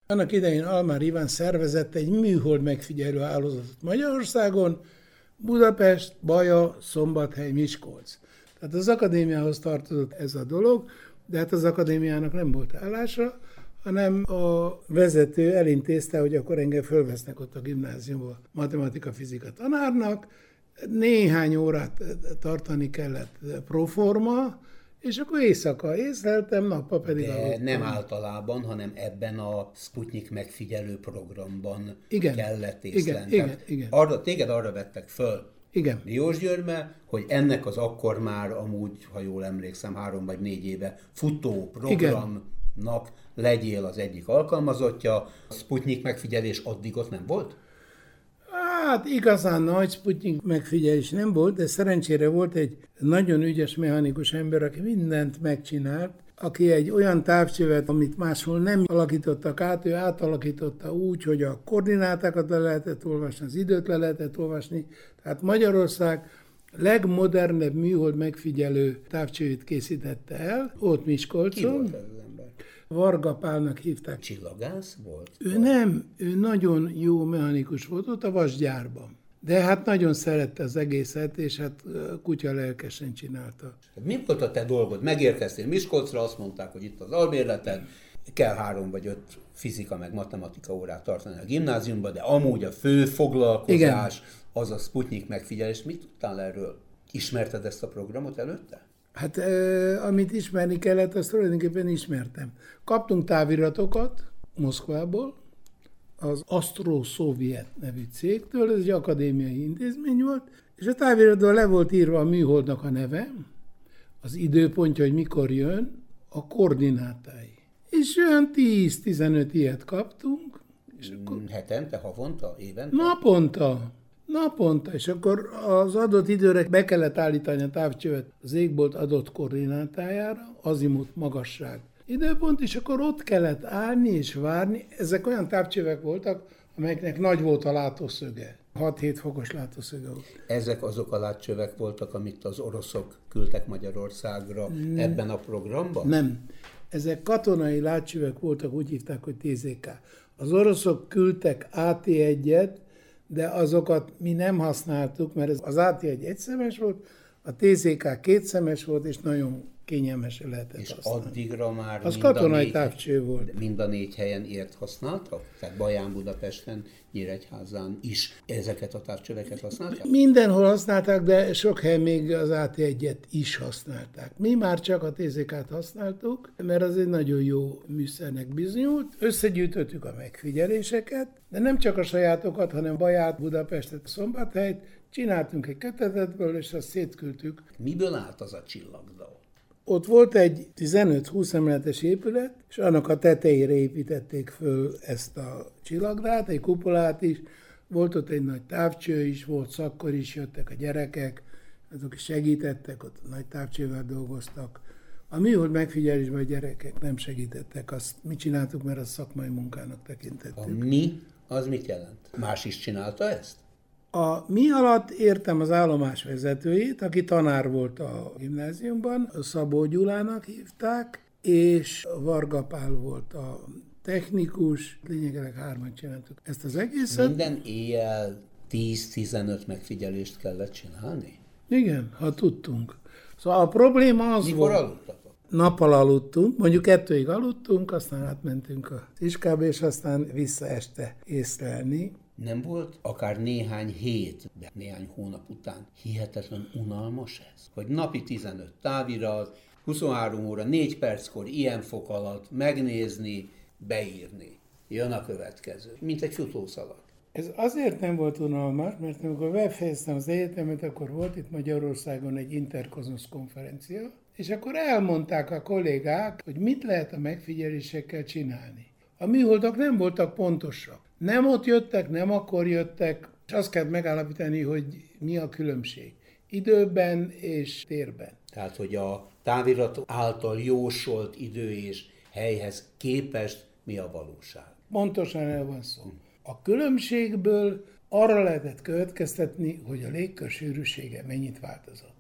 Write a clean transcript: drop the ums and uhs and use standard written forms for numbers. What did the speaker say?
Annak idején Almár Iván szervezett egy műhold megfigyelő hálózatot Magyarországon, Budapest, Baja, Szombathely, Miskolc. Tehát az akadémiához tartozott ez a dolog, de hát az akadémiának nem volt állása, hanem a vezető elintézte, hogy akkor engem fölvesznek ott a gimnáziumba matematika-fizika tanárnak, néhány órát tartani kellett proforma, és akkor éjszaka észleltem, nappal pedig aludtam. Nem általában, hanem ebben a Sputnik megfigyelő programban igen, kellett észlelni. Igen. Téged arra vettek föl Diósgyőrbe, hogy ennek az akkor már amúgy, ha jól emlékszem, 3 vagy 4 éve futó programnak legyél az egyik alkalmazottja. A Sputnik megfigyelés addig ott nem volt? Hát igazán nagy Sputnik megfigyelés nem volt, de szerencsére volt egy nagyon ügyes mechanikus ember, aki mindent megcsinált, aki egy olyan távcsövet, amit máshol nem alakítottak át, ő átalakította úgy, hogy a koordinátákat le lehetett olvasni, az időt le lehetett olvasni. Tehát Magyarország legmodernebb műhold megfigyelő távcsövét készítette el, ott Miskolcon. Ki volt ez az ember? Varga Pálnak hívták. Csillagász volt? Ő nagyon jó mechanikus volt ott a vasgyárban. De hát nagyon szerette az egészet, és hát kutya lelkesen csinálta. Mi volt a te dolgod? Megérkeztél Miskolcra, azt mondták, hogy itt az albérleted, kell 3 vagy 5 fizika meg matematika órát tartani a gimnáziumban, de amúgy a fő foglalkozás az a Sputnik megfigyelés. Mit tudtál erről? Ismerted ezt a programot előtte? Hát amit ismerni kellett, azt tulajdonképpen ismertem. Kaptunk táviratokat Moszkvából, az Astro-Szovjet nevű cégtől, ez egy akadémiai intézmény volt, és a táviratban le volt írva a műholdnak a neve, az időpontja, hogy mikor jön, a koordinátái. És olyan 10-15 ilyet kaptunk. És akkor hetente, havonta, évente? Naponta, és akkor az adott időre be kellett állítani a távcsövet az égbolt adott koordinátájára, azimut, magasság, időpont, és akkor ott kellett állni és várni. Ezek olyan távcsövek voltak, amelyeknek nagy volt a látószöge. 6-7 fokos látószöge volt. Ezek azok a látcsövek voltak, amit az oroszok küldtek Magyarországra ebben a programban? Nem. Ezek katonai látcsövek voltak, úgy hívták, hogy TZK. Az oroszok küldtek AT1-et, de azokat mi nem használtuk, mert az AT1 egyszemes volt, a TZK kétszemes volt, és nagyon kényelmesen lehetett és használni. És addigra már az katonai távcső volt. Mind a 4 helyen ért használtak? Tehát Baján, Budapesten, Nyíregyházán is ezeket a távcsöveket használták? Mindenhol használták, de sok helyen még az AT1-et is használták. Mi már csak a TZK-t használtuk, mert az egy nagyon jó műszernek bizonyult. Összegyűjtöttük a megfigyeléseket, de nem csak a sajátokat, hanem Baját, Budapestet, Szombathelyt, csináltunk egy kötetetből, és azt szétküldtük. Miből állt az a csillagdal? Ott volt egy 15-20 emeletes épület, és annak a tetejére építették föl ezt a csillagdát, egy kupolát is, volt ott egy nagy távcső is, volt szakkor is, jöttek a gyerekek, azok is segítettek, ott nagy távcsővel dolgoztak. A műhold megfigyelésben a gyerekek nem segítettek, azt mi csináltuk, mert azt szakmai munkának tekintettük. A mi, az mit jelent? Más is csinálta ezt? A mi alatt értem az állomás vezetőjét, aki tanár volt a gimnáziumban, Szabó Gyulának hívták, és Varga Pál volt a technikus, lényegében 3-an csináltuk ezt az egészet. Minden éjjel 10-15 megfigyelést kellett csinálni? Igen, ha tudtunk. Szóval a probléma az Mikor volt. aludtatok? Nappal aludtunk, mondjuk 2-ig aludtunk, aztán átmentünk a iskába, és aztán vissza este észlelni. Nem volt akár néhány hét, de néhány hónap után hihetetlen unalmas ez? Hogy napi 15 távirat, 23 óra, 4 perckor ilyen fok alatt megnézni, beírni. Jön a következő, mint egy futószalag. Ez azért nem volt unalmas, mert amikor befejeztem az egyetemet, akkor volt itt Magyarországon egy Interkozmosz konferencia, és akkor elmondták a kollégák, hogy mit lehet a megfigyelésekkel csinálni. A műholdak nem voltak pontosak. Nem ott jöttek, nem akkor jöttek, és azt kell megállapítani, hogy mi a különbség. Időben és térben. Tehát, hogy a távirat által jósolt idő és helyhez képest mi a valóság. Pontosan el van szó. A különbségből arra lehetett következtetni, hogy a légkör sűrűsége mennyit változott.